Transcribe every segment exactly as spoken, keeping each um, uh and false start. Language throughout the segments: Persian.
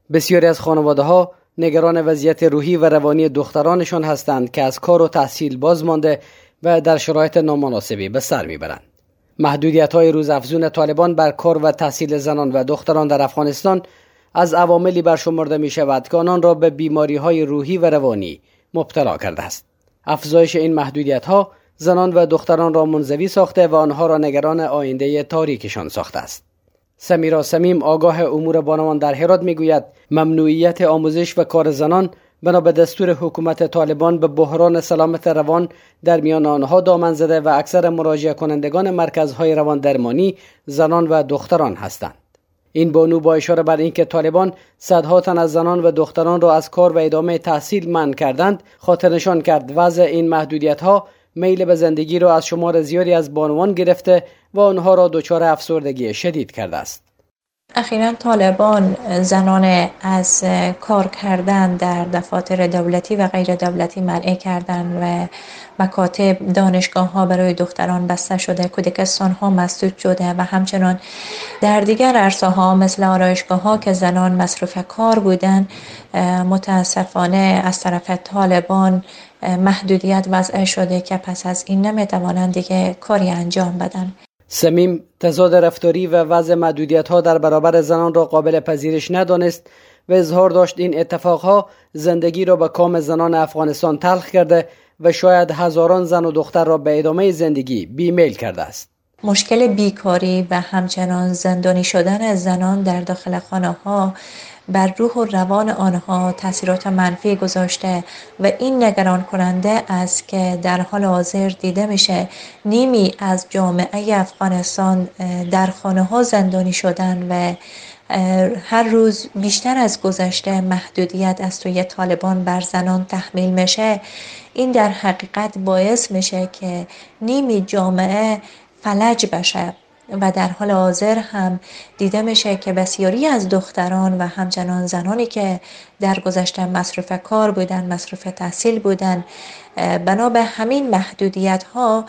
بسیاری از خانواده‌ها نگران وضعیت روحی و روانی دخترانشان هستند که از کار و تحصیل باز مانده و در شرایط نامناسبی به سر میبرند. محدودیت‌های روزافزون طالبان بر کار و تحصیل زنان و دختران در افغانستان از عواملی برشمرده می شود که آنان را به بیماری‌های روحی و روانی مبتلا کرده است. افزایش این محدودیت‌ها زنان و دختران را منزوی ساخته و آنها را نگران آینده تاریکشان ساخته است. سمیرا سمیم آگاه امور بانوان در هرات میگوید ممنوعیت آموزش و کار زنان بنا به دستور حکومت طالبان به بحران سلامت روان در میان آنها دامن زده و اکثر مراجعه کنندگان مرکزهای روان درمانی زنان و دختران هستند. این بانو با اشاره بر اینکه طالبان صدها تن از زنان و دختران را از کار و ادامه تحصیل منع کردند، خاطر نشان کرد وضع این محدودیت‌ها میل به زندگی را از شمار زیادی از بانوان گرفته و آنها را دچار افسردگی شدید کرده است. اخیراً طالبان زنان از کار کردن در دفاتر دولتی و غیر دولتی منع کردن و مکاتب، دانشگاه ها برای دختران بسته شده، کودکستان ها مسدود شده و همچنان در دیگر عرصه ها مثل آرایشگاه ها که زنان مصروف کار بودن متاسفانه از طرف طالبان محدودیت وضع شده که پس از این نمیتوانند دیگه کاری انجام بدن. سمیم تضاد رفتاری و وضع محدودیت‌ها در برابر زنان را قابل پذیرش ندانست و اظهار داشت این اتفاقها زندگی را به کام زنان افغانستان تلخ کرده و شاید هزاران زن و دختر را به ادامه زندگی بیمیل کرده است. مشکل بیکاری و همچنان زندانی شدن زنان در داخل خانه‌ها بر روح و روان آنها تاثیرات منفی گذاشته و این نگران کننده است که در حال حاضر دیده میشه نیمی از جامعه افغانستان در خانه‌ها زندانی شدن و هر روز بیشتر از گذشته محدودیت از سوی طالبان بر زنان تحمیل میشه. این در حقیقت باعث میشه که نیمی جامعه فلج بشه و در حال حاضر هم دیده میشه که بسیاری از دختران و همچنان زنانی که در گذشته مصروف کار بودن، مصروف تحصیل بودن، بنا به همین محدودیت ها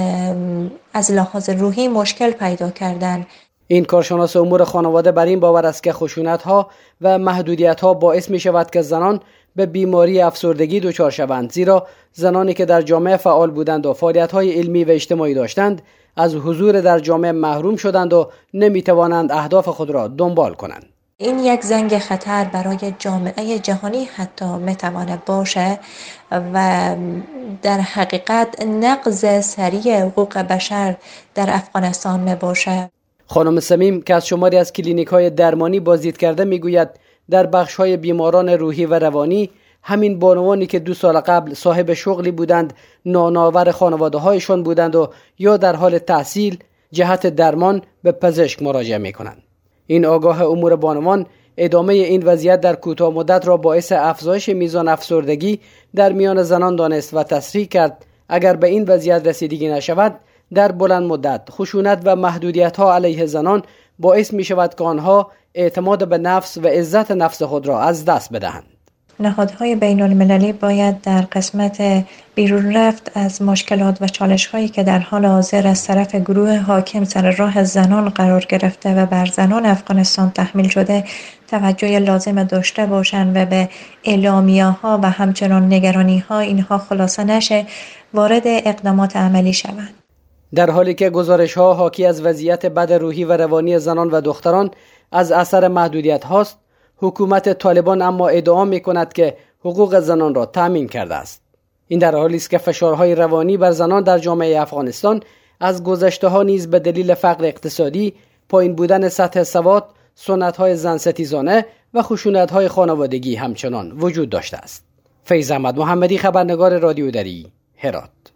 از لحاظ روحی مشکل پیدا کردن. این کارشناس امور خانواده بر این باور است که خشونت ها و محدودیت ها باعث می شود که زنان به بیماری افسردگی دچار شوند، زیرا زنانی که در جامعه فعال بودند و فعالیت های علمی و اجتماعی داشتند از حضور در جامعه محروم شدند و نمی توانند اهداف خود را دنبال کنند. این یک زنگ خطر برای جامعه جهانی حتی میتواند باشه و در حقیقت نقض سریع حقوق بشر در افغانستان می باشه. خانم سمیم که از شماری از کلینیک‌های درمانی بازدید کرده میگوید در بخش‌های بیماران روحی و روانی همین بانوانی که دو سال قبل صاحب شغلی بودند نانآور خانواده‌هایشان بودند و یا در حال تحصیل جهت درمان به پزشک مراجعه می‌کنند. این آگاه امور بانوان ادامه این وضعیت در کوتاه مدت را باعث افزایش میزان افسردگی در میان زنان دانست و تصریح کرد اگر به این وضعیت رسیدگی نشود در بلند مدت خشونت و محدودیت‌ها علیه زنان باعث می‌شود که آنها اعتماد به نفس و عزت نفس خود را از دست بدهند. نهادهای بین المللی باید در قسمت بیرون رفت از مشکلات و چالش‌هایی که در حال حاضر از طرف گروه حاکم سر راه زنان قرار گرفته و بر زنان افغانستان تحمیل شده توجه لازم داشته باشند و به اعلامیه‌ها و همچنان نگرانی‌ها اینها خلاصه نشه وارد اقدامات عملی شوند. در حالی که گزارش‌ها حاکی از وضعیت بد روحی و روانی زنان و دختران از اثر محدودیت هاست، حکومت طالبان اما ادعا می‌کند که حقوق زنان را تامین کرده است. این در حالی است که فشارهای روانی بر زنان در جامعه افغانستان از گذشته‌ها نیز به دلیل فقر اقتصادی، پایین بودن سطح سواد، سنت‌های زن ستیزانه و خشونت‌های خانوادگی همچنان وجود داشته است. فیض احمد محمدی، خبرنگار رادیو دری، هرات.